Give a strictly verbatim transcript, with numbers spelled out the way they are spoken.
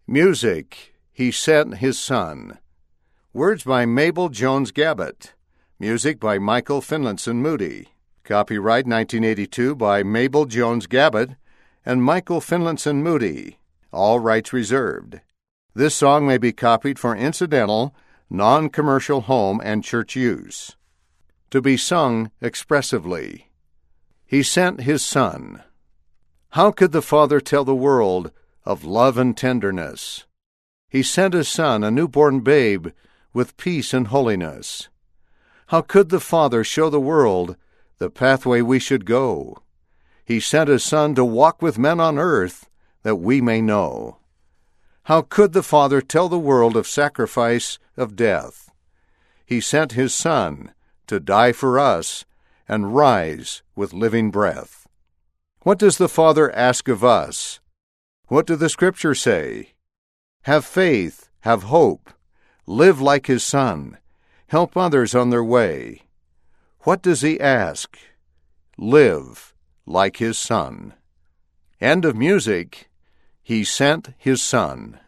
Music, He Sent His Son. Words by Mabel Jones Gabbett. Music by Michael Finlinson Moody. Copyright nineteen eighty-two by Mabel Jones Gabbett and Michael Finlinson Moody. All rights reserved. This song may be copied for incidental, non-commercial home and church use. To be sung expressively. He Sent His Son. How could the Father tell the world of love and tenderness? He sent His Son, a newborn babe, with peace and holiness. How could the Father show the world the pathway we should go? He sent His Son to walk with men on earth, that we may know. How could the Father tell the world of sacrifice, of death? He sent His Son to die for us and rise with living breath. What does the Father ask of us? What do the Scriptures say? Have faith, have hope, live like His Son, help others on their way. What does He ask? Live like His Son. End of music. He Sent His Son.